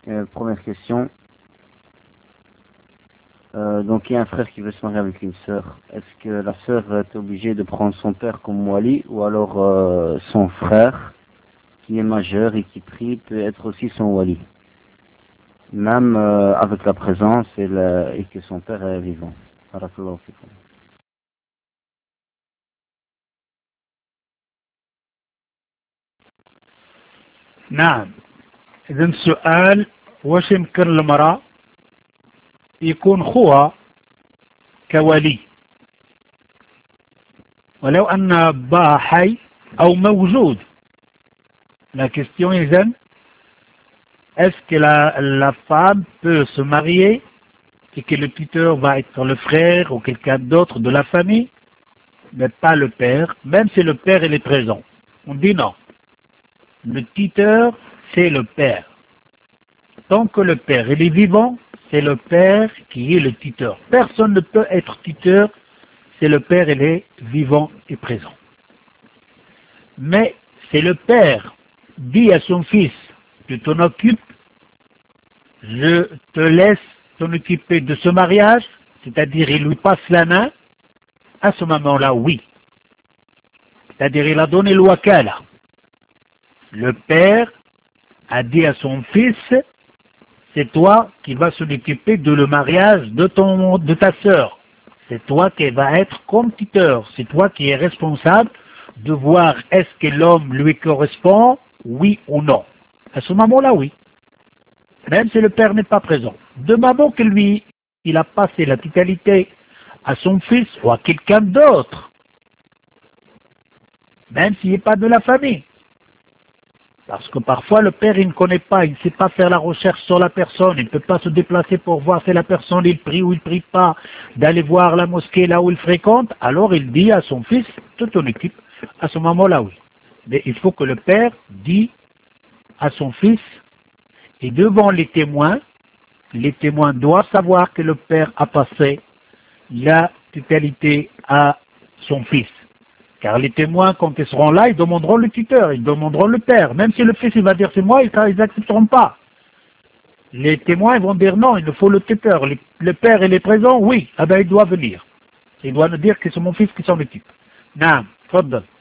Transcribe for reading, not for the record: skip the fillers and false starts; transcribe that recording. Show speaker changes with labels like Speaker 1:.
Speaker 1: Première question. Donc il y a un frère qui veut se marier avec une sœur. Est-ce que la sœur est obligée de prendre son père comme wali ou alors son frère qui est majeur et qui prie peut être aussi son wali, même avec la présence et que son père est vivant. Barakallahu fikum.
Speaker 2: نعم. إذا السؤال واش يمكن المرأة يكون خوها كولي ولو أن باها حي أو موجود. La question est-ce que la femme peut se marier et que le tuteur va être le frère ou quelqu'un d'autre de la famille, mais pas le père, même si le père il est présent. On dit non. Le tuteur, c'est le père. Tant que le père il est vivant, c'est le père qui est le tuteur. Personne ne peut être tuteur si le père il est vivant et présent. Mais c'est le père dit à son fils, tu t'en occupes, je te laisse t'en occuper de ce mariage, c'est-à-dire il lui passe la main, à ce moment-là, oui. C'est-à-dire il a donné le wakala. Le père a dit à son fils, c'est toi qui vas s'en occuper de le mariage de ta sœur. C'est toi qui vas être comme tuteur. C'est toi qui es responsable de voir est-ce que l'homme lui correspond, oui ou non. À ce moment-là, oui. Même si le père n'est pas présent. De moment que lui, il a passé la totalité à son fils ou à quelqu'un d'autre, même s'il n'est pas de la famille. Parce que parfois le père il ne connaît pas, il ne sait pas faire la recherche sur la personne, il ne peut pas se déplacer pour voir si la personne il prie ou il ne prie pas, d'aller voir la mosquée là où il fréquente, alors il dit à son fils, tu t'en occupes, à ce moment-là oui. Mais il faut que le père dise à son fils, et devant les témoins doivent savoir que le père a passé la totalité à son fils. Car les témoins, quand ils seront là, ils demanderont le tuteur, ils demanderont le père. Même si le fils il va dire c'est moi, ils n'accepteront pas. Les témoins ils vont dire non, il nous faut le tuteur. Le père il est présent, oui, ah ben il doit venir. Il doit nous dire que c'est mon fils qui s'en occupe. Naam, fadal.